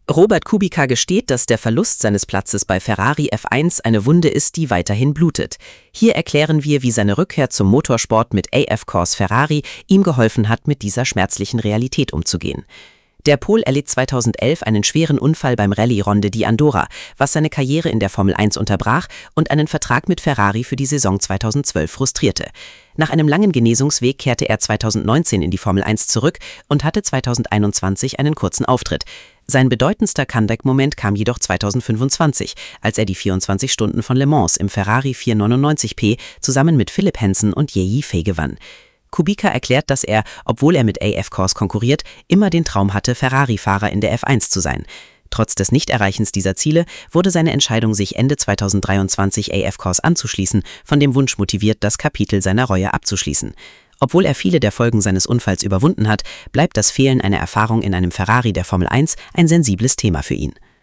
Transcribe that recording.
Robert Kubica gesteht, dass der Verlust seines Platzes bei Ferrari F1 eine Wunde ist, die weiterhin blutet. Hier erklären wir, wie seine Rückkehr zum Motorsport mit AF Corse Ferrari ihm geholfen hat, mit dieser schmerzlichen Realität umzugehen. Der Pol erlitt 2011 einen schweren Unfall beim Rallye-Ronde di Andorra, was seine Karriere in der Formel 1 unterbrach und einen Vertrag mit Ferrari für die Saison 2012 frustrierte. Nach einem langen Genesungsweg kehrte er 2019 in die Formel 1 zurück und hatte 2021 einen kurzen Auftritt. Sein bedeutendster Comeback-Moment kam jedoch 2025, als er die 24 Stunden von Le Mans im Ferrari 499p zusammen mit Philipp Henson und Jie Fei gewann. Kubica erklärt, dass er, obwohl er mit AF Corse konkurriert, immer den Traum hatte, Ferrari-Fahrer in der F1 zu sein. Trotz des Nichterreichens dieser Ziele wurde seine Entscheidung, sich Ende 2023 AF Corse anzuschließen, von dem Wunsch motiviert, das Kapitel seiner Reue abzuschließen. Obwohl er viele der Folgen seines Unfalls überwunden hat, bleibt das Fehlen einer Erfahrung in einem Ferrari der Formel 1 ein sensibles Thema für ihn.